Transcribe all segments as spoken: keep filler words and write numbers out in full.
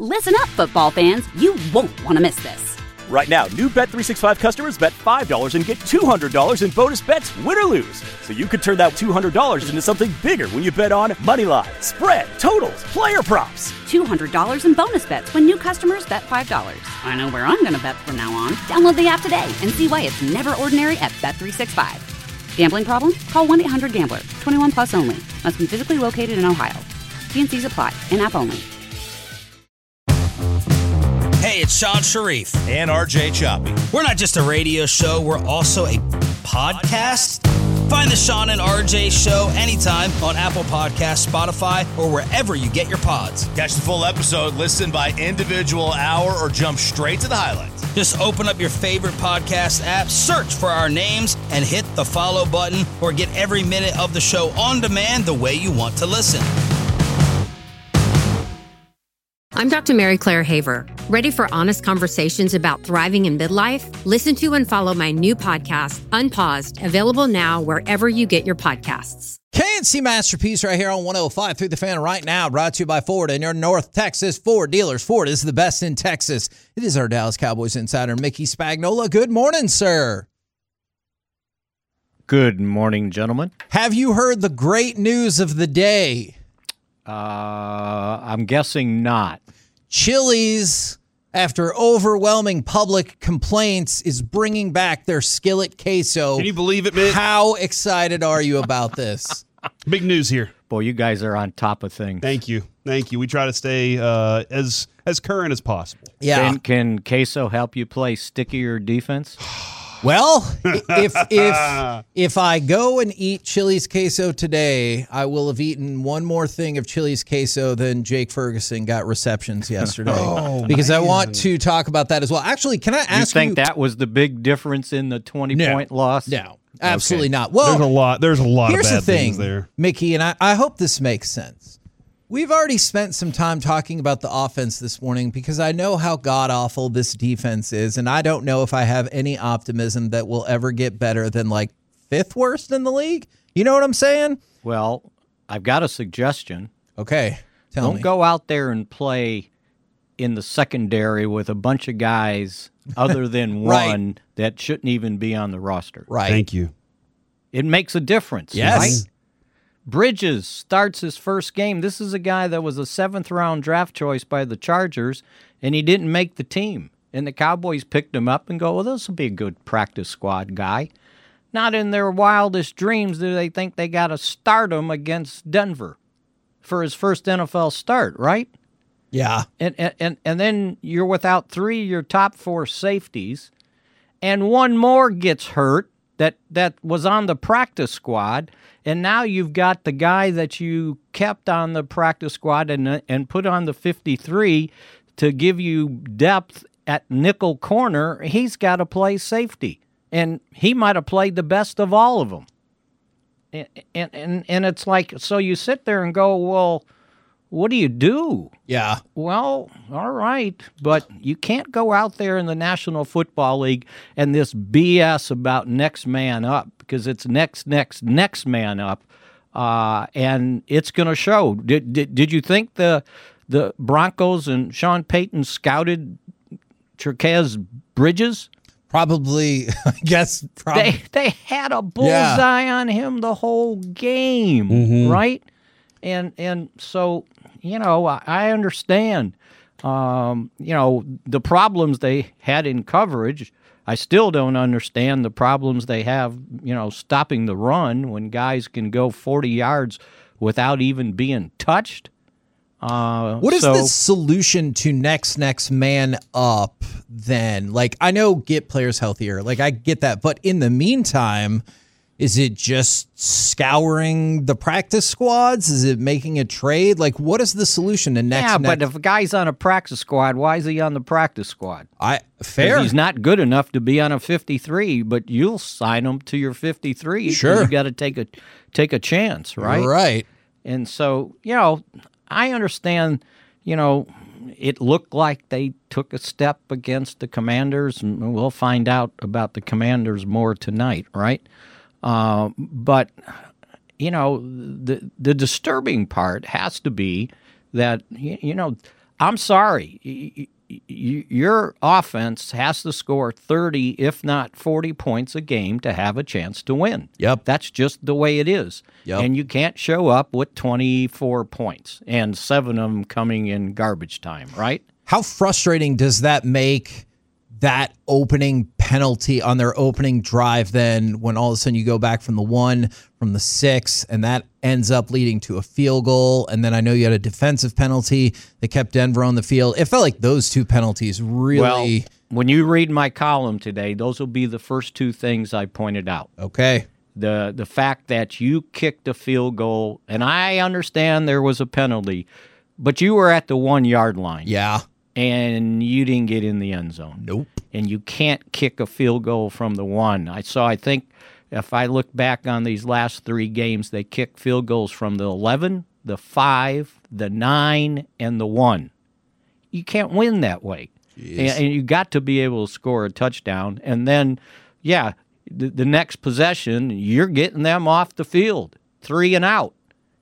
Listen up, football fans. You won't want to miss this. Right now, new Bet three sixty-five customers bet five dollars and get two hundred dollars in bonus bets, win or lose. So you could turn that two hundred dollars into something bigger when you bet on money line, spread, totals, player props. two hundred dollars in bonus bets when new customers bet five dollars. I know where I'm going to bet from now on. Download the app today and see why it's never ordinary at Bet three sixty-five. Gambling problem? Call one eight hundred gambler. twenty-one plus only. Must be physically located in Ohio. T and C's apply. In-app only. Hey, it's Sean Sharif. And R J Choppy. We're not just a radio show, we're also a podcast. Find the Sean and R J show anytime on Apple Podcasts, Spotify, or wherever you get your pods. Catch the full episode, listen by individual hour, or jump straight to the highlights. Just open up your favorite podcast app, search for our names, and hit the follow button, or get every minute of the show on demand the way you want to listen. I'm Doctor Mary Claire Haver. Ready for honest conversations about thriving in midlife? Listen to and follow my new podcast, Unpaused, available now wherever you get your podcasts. K and C Masterpiece right here on one oh five through the Fan right now, brought to you by Ford and your North Texas Ford dealers. Ford is the best in Texas. It is our Dallas Cowboys insider, Mickey Spagnola. Good morning, sir. Good morning, gentlemen. Have you heard the great news of the day? Uh, I'm guessing not. Chili's, after overwhelming public complaints, is bringing back their skillet queso. Can you believe it, Mick? How excited are you about this? Big news here. Boy, you guys are on top of things. Thank you. Thank you. We try to stay uh, as as current as possible. Yeah. Can, can queso help you play stickier defense? Well, if if if I go and eat Chili's queso today, I will have eaten one more thing of Chili's queso than Jake Ferguson got receptions yesterday. Oh, because man. I want to talk about that as well. Actually, can I ask you? You think that was the big difference in the twenty-point no, loss? No, absolutely okay. not. Well, there's a lot. There's a lot here's of bad the thing, things there, Mickey, and I, I hope this makes sense. We've already spent some time talking about the offense this morning because I know how god-awful this defense is, and I don't know if I have any optimism that we'll ever get better than, like, fifth worst in the league. You know what I'm saying? Well, I've got a suggestion. Okay, tell Don't me. go out there and play in the secondary with a bunch of guys other than right. one that shouldn't even be on the roster. Right. Thank you. It makes a difference, yes. right? Bridges starts his first game. This is a guy that was a seventh-round draft choice by the Chargers, and he didn't make the team. And the Cowboys picked him up and go, well, this will be a good practice squad guy. Not in their wildest dreams do they think they got to start him against Denver for his first N F L start, right? Yeah. And, and, and then you're without three of your top four safeties, and one more gets hurt that, that was on the practice squad. And now you've got the guy that you kept on the practice squad and and put on the fifty-three to give you depth at nickel corner. He's got to play safety, and he might have played the best of all of them. And, and and and it's like, so you sit there and go, well, what do you do? Yeah. Well, all right, but you can't go out there in the National Football League and this B S about next man up, because it's next, next, next man up, uh, and it's going to show. Did, did did you think the the Broncos and Sean Payton scouted Cherkez Bridges? Probably, I guess. Prob- they they had a bullseye yeah. on him the whole game, mm-hmm. right? And and so, you know, I, I understand, um, you know, the problems they had in coverage. I still don't understand the problems they have, you know, stopping the run when guys can go forty yards without even being touched. Uh, what is so, the solution to next, next man up then? Like, I know get players healthier. Like, I get that. But in the meantime, is it just scouring the practice squads? Is it making a trade? Like, what is the solution to next? Yeah, next? but if a guy's on a practice squad, why is he on the practice squad? I fair. He's not good enough to be on a fifty-three, but you'll sign him to your fifty-three. Sure, you got to take a take a chance, right? Right. And so, you know, I understand. You know, it looked like they took a step against the Commanders, and we'll find out about the Commanders more tonight, right? Uh, but, you know, the the disturbing part has to be that, you know, I'm sorry. Y- y- your offense has to score thirty, if not forty points a game to have a chance to win. Yep. That's just the way it is. Yep. And you can't show up with twenty-four points and seven of them coming in garbage time, right? How frustrating does that make that opening penalty on their opening drive then when all of a sudden you go back from the one, from the six, and that ends up leading to a field goal? And then I know you had a defensive penalty that kept Denver on the field. It felt like those two penalties really... Well, when you read my column today, those will be the first two things I pointed out. Okay. The the fact that you kicked a field goal, and I understand there was a penalty, but you were at the one-yard line. Yeah. And you didn't get in the end zone. Nope. And you can't kick a field goal from the one. I saw, I think, if I look back on these last three games, they kicked field goals from the eleven, the five, the nine, and the one. You can't win that way. And, and you got to be able to score a touchdown. And then, yeah, the, the next possession, you're getting them off the field, three and out.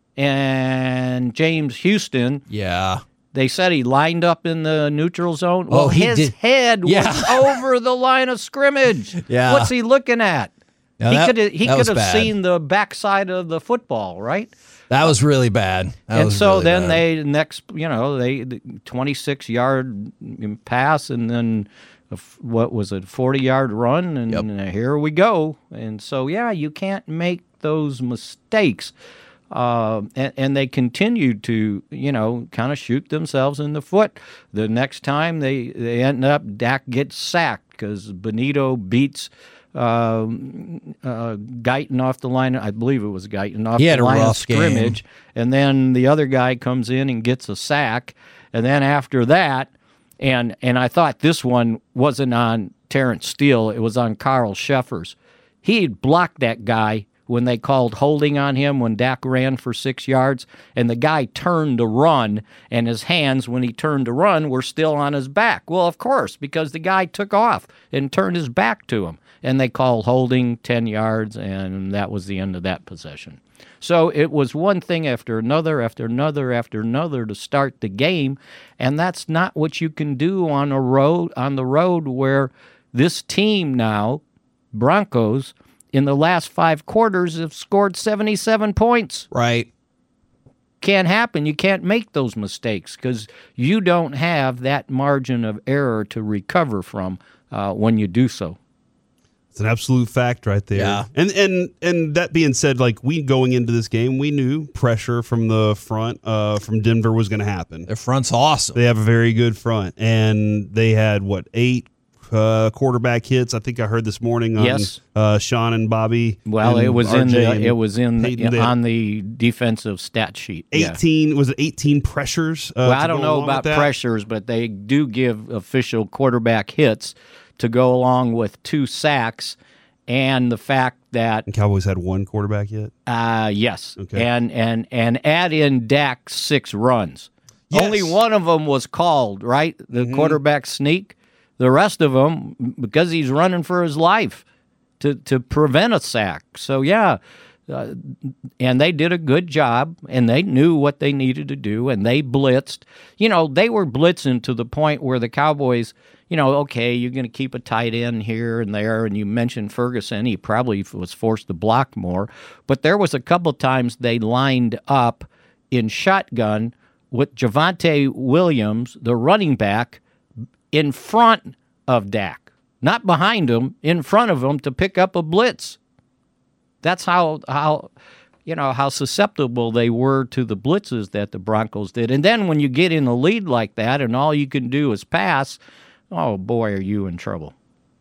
And James Houston... Yeah. They said he lined up in the neutral zone. Well, oh, he his did. head Yeah. was over the line of scrimmage. Yeah. What's he looking at? Now he that- could have he that could was have bad. seen the backside of the football, right? That was really bad. That and was so really then bad. they next, you know, they twenty-six yard pass, and then a f- what was it, forty yard run, and Yep. here we go. And so yeah, you can't make those mistakes. Uh, and, and they continued to, you know, kind of shoot themselves in the foot. The next time they, they end up, Dak gets sacked because Benito beats um, uh, Guyton off the line. I believe it was Guyton off He the had a line of rough game. scrimmage. And then the other guy comes in and gets a sack. And then after that, and and I thought this one wasn't on Terrence Steele. It was on Carl Sheffers. He had blocked that guy when they called holding on him when Dak ran for six yards, and the guy turned to run, and his hands, when he turned to run, were still on his back. Well, of course, because the guy took off and turned his back to him, and they called holding ten yards, and that was the end of that possession. So it was one thing after another, after another, after another to start the game, and that's not what you can do on a road on the road where this team now, Broncos, in the last five quarters have scored seventy-seven points. Right. Can't happen. You can't make those mistakes because you don't have that margin of error to recover from uh, when you do so. It's an absolute fact right there. Yeah. And and and that being said, like we going into this game, we knew pressure from the front uh, from Denver was going to happen. Their front's awesome. They have a very good front, and they had what eight uh, quarterback hits. I think I heard this morning on Yes. uh, Sean and Bobby. Well, and it was R J in the and it was in Peyton. the, They had on the defensive stat sheet. Yeah. eighteen was it eighteen pressures? Uh, Well, to I don't go know along about with that? pressures, but they do give official quarterback hits to go along with two sacks and the fact that And Cowboys had one quarterback hit. uh, yes, Okay. and and and add in Dak's six runs. Yes. Only one of them was called, right? The quarterback sneak. The rest of them, because he's running for his life to to prevent a sack. So yeah, uh, and they did a good job, and they knew what they needed to do, and they blitzed. You know, they were blitzing to the point where the Cowboys, you know, okay, you're going to keep a tight end here and there, and you mentioned Ferguson. He probably was forced to block more, but there was a couple times they lined up in shotgun with Javonte Williams, the running back, in front of Dak, not behind him, in front of him to pick up a blitz. That's how how you know how susceptible they were to the blitzes that the Broncos did. And then when you get in a lead like that and all you can do is pass, oh boy, are you in trouble.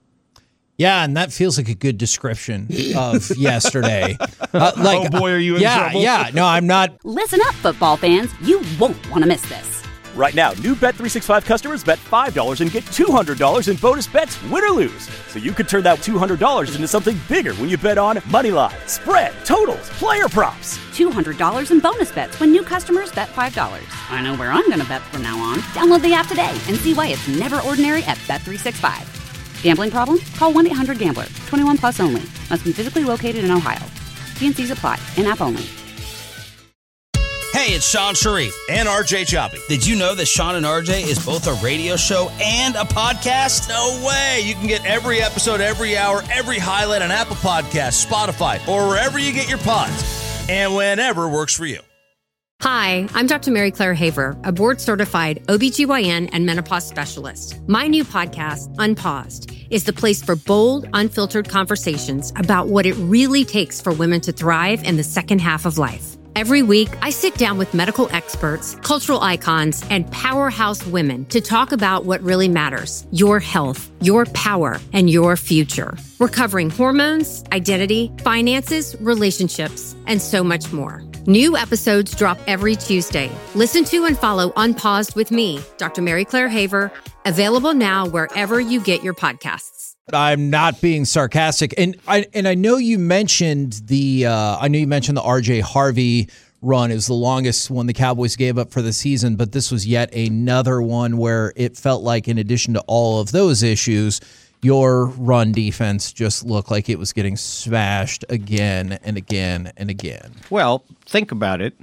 Yeah, and that feels like a good description of yesterday. Uh, like, Oh, boy, are you in yeah, trouble. Yeah, no, I'm not. Listen up, football fans. You won't want to miss this. Right now, new Bet three sixty-five customers bet five dollars and get two hundred dollars in bonus bets, win or lose. So you could turn that two hundred dollars into something bigger when you bet on money line, spread, totals, player props. two hundred dollars in bonus bets when new customers bet five dollars. I know where I'm going to bet from now on. Download the app today and see why it's never ordinary at Bet three sixty-five. Gambling problem? Call one eight hundred gambler. twenty-one plus only. Must be physically located in Ohio. T and C's apply. In-app only. Hey, it's Sean Sharif. And R J Choppy. Did you know that Sean and R J is both a radio show and a podcast? No way. You can get every episode, every hour, every highlight on Apple Podcasts, Spotify, or wherever you get your pods. And whenever works for you. Hi, I'm Doctor Mary Claire Haver, a board-certified O B G Y N and menopause specialist. My new podcast, Unpaused, is the place for bold, unfiltered conversations about what it really takes for women to thrive in the second half of life. Every week, I sit down with medical experts, cultural icons, and powerhouse women to talk about what really matters: your health, your power, and your future. We're covering hormones, identity, finances, relationships, and so much more. New episodes drop every Tuesday. Listen to and follow Unpaused with me, Doctor Mary Claire Haver, available now wherever you get your podcasts. I'm not being sarcastic, and I and I know you mentioned the uh, I know you mentioned the R J Harvey run is the longest one the Cowboys gave up for the season, but this was yet another one where it felt like, in addition to all of those issues, your run defense just looked like it was getting smashed again and again and again. Well, think about it.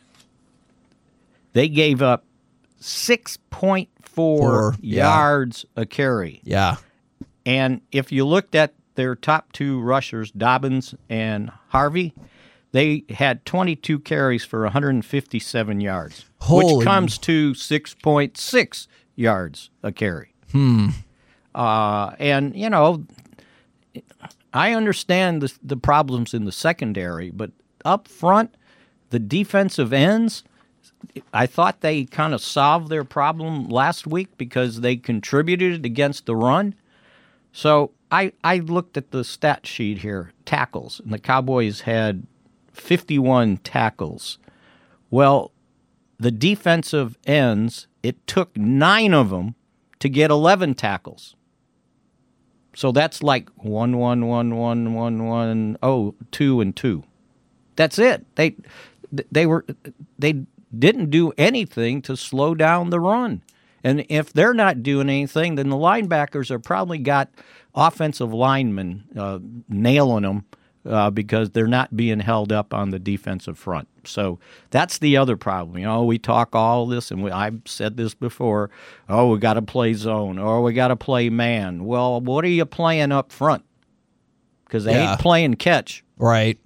They gave up six point four Four, yeah. yards a carry. Yeah. And if you looked at their top two rushers, Dobbins and Harvey, they had twenty-two carries for one hundred fifty-seven yards, Holy. which comes to six point six yards a carry. Hmm. Uh, and, you know, I understand the, the problems in the secondary, but up front, the defensive ends, I thought they kind of solved their problem last week because they contributed against the run. So I, I looked at the stat sheet here, tackles, and the Cowboys had fifty-one tackles. Well, the defensive ends, it took nine of them to get eleven tackles. So that's like one, one, one, one, one, one, oh, two, and two. That's it. They, they were, they didn't do anything to slow down the run. And if they're not doing anything, then the linebackers have probably got offensive linemen uh, nailing them uh, because they're not being held up on the defensive front. So that's the other problem. You know, we talk all this, and we, I've said this before, oh, we got to play zone, or we got to play man. Well, what are you playing up front? Because they Yeah. ain't playing catch. Right.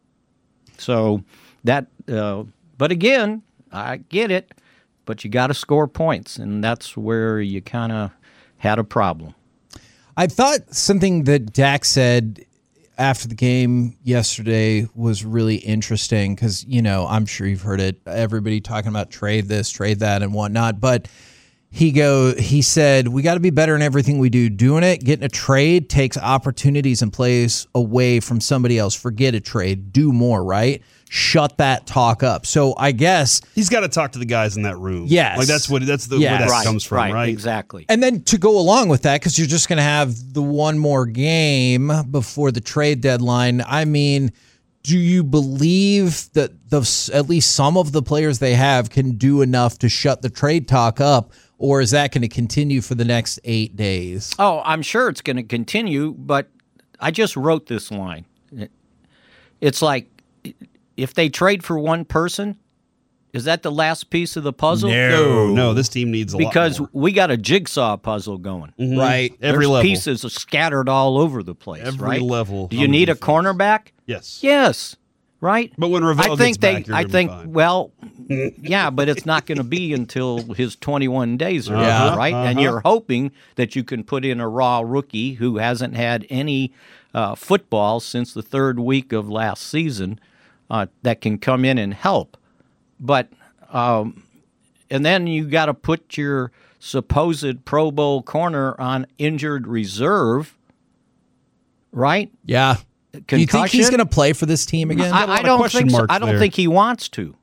So that, uh, but again, I get it, but you got to score points, and that's where you kind of had a problem. I thought something that Dak said after the game yesterday was really interesting because, you know, I'm sure you've heard it. Everybody talking about trade this, trade that, and whatnot. But he go, he said, we got to be better in everything we do. Doing it, getting a trade takes opportunities and plays away from somebody else. Forget a trade. Do more, right? Shut that talk up. So I guess He's got to talk to the guys in that room. Yes. Like that's what that's the Yes. where that Right, comes from, right? right? Exactly. And then to go along with that, because you're just going to have the one more game before the trade deadline. I mean, do you believe that the at least some of the players they have can do enough to shut the trade talk up, or is that going to continue for the next eight days? Oh, I'm sure it's going to continue, but I just wrote this line. It's like, if they trade for one person, is that the last piece of the puzzle? No, no, this team needs a because lot more. we got a jigsaw puzzle going. Mhm. Right. Every There's level. pieces are scattered all over the place. Every right? level Do you on the need a defense. cornerback? Yes. Yes. Right. But when Ravel I think gets they. back, you're I gonna be think. fine. Well, yeah, but it's not going to be until his twenty-one days are Yeah. up, right? And Uh-huh. you're hoping that you can put in a raw rookie who hasn't had any uh, football since the third week of last season uh, that can come in and help. But um, and then you got to put your supposed Pro Bowl corner on injured reserve, right? Yeah. Do you think he's Concussion? going to play for this team again? I, a lot I of don't question think so. marks I don't there. think he wants to.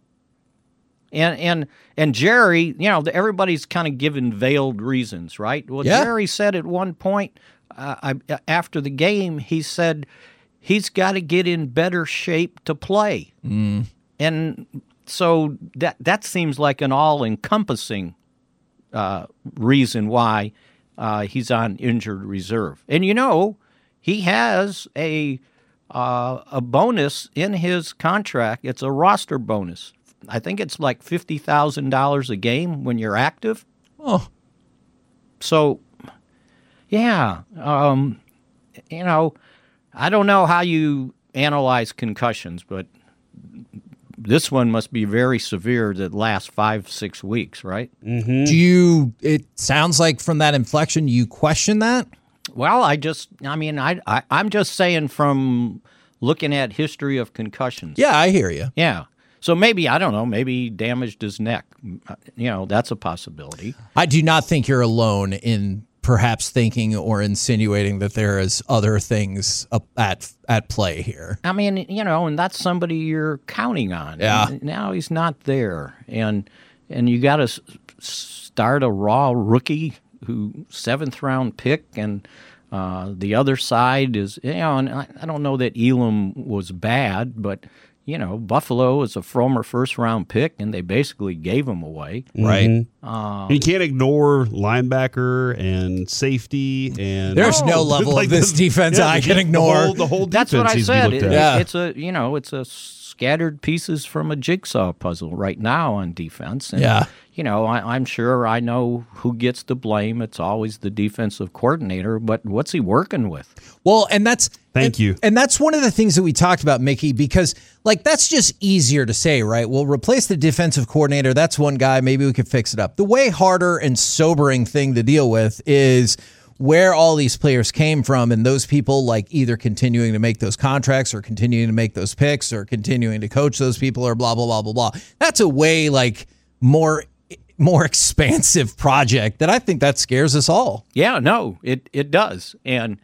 And and and Jerry, you know, everybody's kind of given veiled reasons, right? Well, Yeah. Jerry said at one point uh, I, after the game, he said he's got to get in better shape to play, Mm. and so that that seems like an all-encompassing uh, reason why uh, he's on injured reserve. And you know, he has a uh, a bonus in his contract. It's a roster bonus I think it's like fifty thousand dollars a game when you're active. Oh. So, yeah, um, you know, I don't know how you analyze concussions, but this one must be very severe that lasts five, six weeks, right? Mm-hmm. Do you, it sounds like from that inflection, you question that? Well, I just, I mean, I, I, I'm just saying from looking at history of concussions. Yeah, I hear you. Yeah. So maybe, I don't know, maybe he damaged his neck. You know, that's a possibility. I do not think you're alone in perhaps thinking or insinuating that there is other things up at at play here. I mean, you know, and that's somebody you're counting on. Yeah. And now he's not there. And and you got to s- start a raw rookie who seventh round pick, and uh, the other side is, you know, and I, I don't know that Elam was bad, but you know, Buffalo is a former first-round pick, and they basically gave him away. Right. Mm-hmm. Uh, you can't ignore linebacker and safety, and there's no, no level like of this the, defense yeah, I can ignore. The whole, the whole That's what I said. It, yeah. It's a you know, it's a scattered pieces from a jigsaw puzzle right now on defense. And, yeah. You know, I, I'm sure I know who gets the blame. It's always the defensive coordinator, but what's he working with? Well, and that's Thank and, you. And that's one of the things that we talked about, Mickey, because like that's just easier to say, right? We'll replace the defensive coordinator. That's one guy. Maybe we could fix it up. The way harder and sobering thing to deal with is where all these players came from, and those people like either continuing to make those contracts or continuing to make those picks or continuing to coach those people or blah, blah, blah, blah, blah. That's a way like more more expansive project that I think that scares us all. Yeah, no, it, it does. And,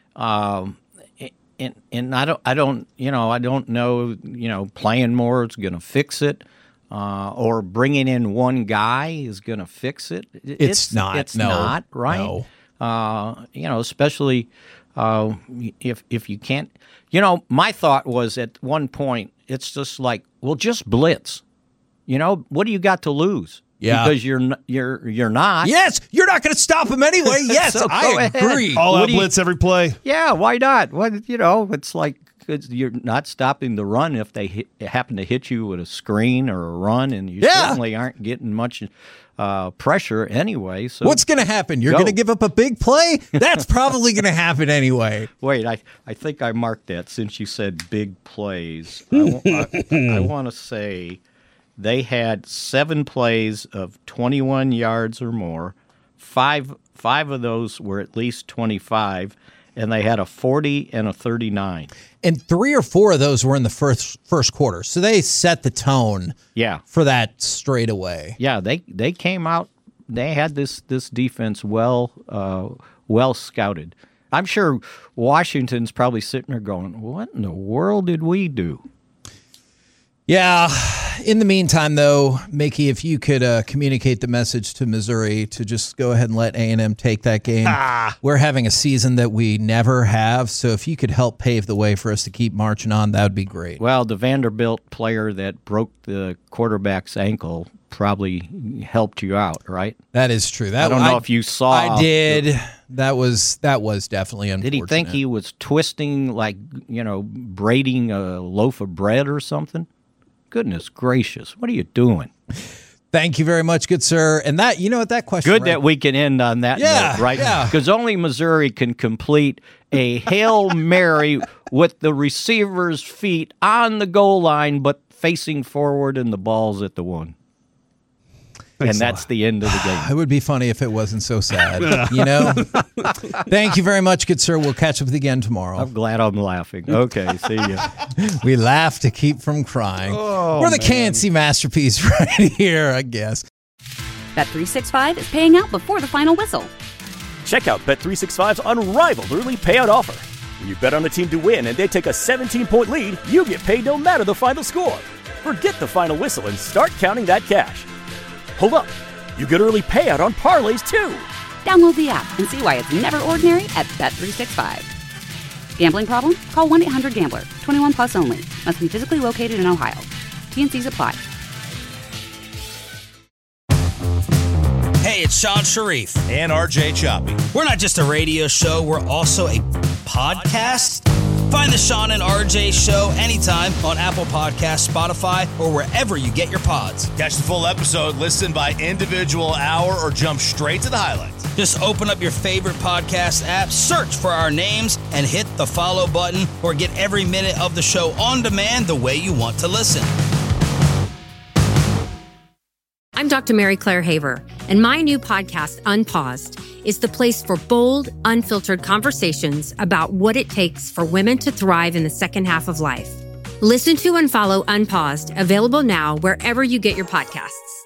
um, and, and I don't, I don't, you know, I don't know, you know, playing more is going to fix it, uh, or bringing in one guy is going to fix it. It's, it's not. It's no, not, right? No. Uh, you know, especially uh, if if you can't, you know, my thought was at one point, it's just like, well, just blitz. You know, what do you got to lose? Yeah, because you're n- you're you're not. Yes, you're not going to stop him anyway. Yes, so I agree. All What out do you- blitz every play. Yeah, why not? What you know, it's like it's, you're not stopping the run if they hit, happen to hit you with a screen or a run, and you Yeah. certainly aren't getting much uh, pressure anyway. So What's going to happen? You're Go. going to give up a big play? That's probably going to happen anyway. Wait, I, I think I marked that since you said big plays. I, I, I want to say they had seven plays of twenty-one yards or more. Five five of those were at least twenty-five, and they had a forty and a thirty-nine. And three or four of those were in the first first quarter. So they set the tone Yeah. for that straight away. Yeah, they they came out. They had this this defense well uh, well scouted. I'm sure Washington's probably sitting there going, "What in the world did we do?" Yeah. In the meantime, though, Mickey, if you could uh, communicate the message to Missouri to just go ahead and let A and M take that game. Ah. We're having a season that we never have, so if you could help pave the way for us to keep marching on, that would be great. Well, the Vanderbilt player that broke the quarterback's ankle probably helped you out, right? That is true. That I don't know if you saw. I did. That was that was definitely unfortunate. Did he think he was twisting, like, you know, braiding a loaf of bread or something? Goodness gracious, what are you doing? Thank you very much, good sir. And that, you know what, that question. Good right, that we can end on that Yeah, note, right? yeah. Because only Missouri can complete a Hail Mary with the receiver's feet on the goal line, but facing forward and the ball's at the one. Thanks and a that's lot. the end of the game. It would be funny if it wasn't so sad, you know? Thank you very much, good sir. We'll catch up with you again tomorrow. I'm glad I'm laughing. Okay, see ya. We laugh to keep from crying. Oh, We're the man. K N C masterpiece right here, I guess. Bet three sixty-five is paying out before the final whistle. Check out Bet three sixty-five's unrivaled early payout offer. When you bet on a team to win and they take a seventeen-point lead, you get paid no matter the final score. Forget the final whistle and start counting that cash. Hold up. You get early payout on parlays, too. Download the app and see why it's never ordinary at Bet three sixty-five. Gambling problem? Call one eight hundred gambler. twenty-one plus only. Must be physically located in Ohio. T and C's apply. Hey, it's Sean Sharif. And R J Choppy. We're not just a radio show, we're also a podcast. Find the Sean and R J Show anytime on Apple Podcasts, Spotify, or wherever you get your pods. Catch the full episode, listen by individual hour, or jump straight to the highlights. Just open up your favorite podcast app, search for our names, and hit the follow button, or get every minute of the show on demand the way you want to listen. I'm Doctor Mary Claire Haver, and my new podcast, Unpaused, is the place for bold, unfiltered conversations about what it takes for women to thrive in the second half of life. Listen to and follow Unpaused, available now wherever you get your podcasts.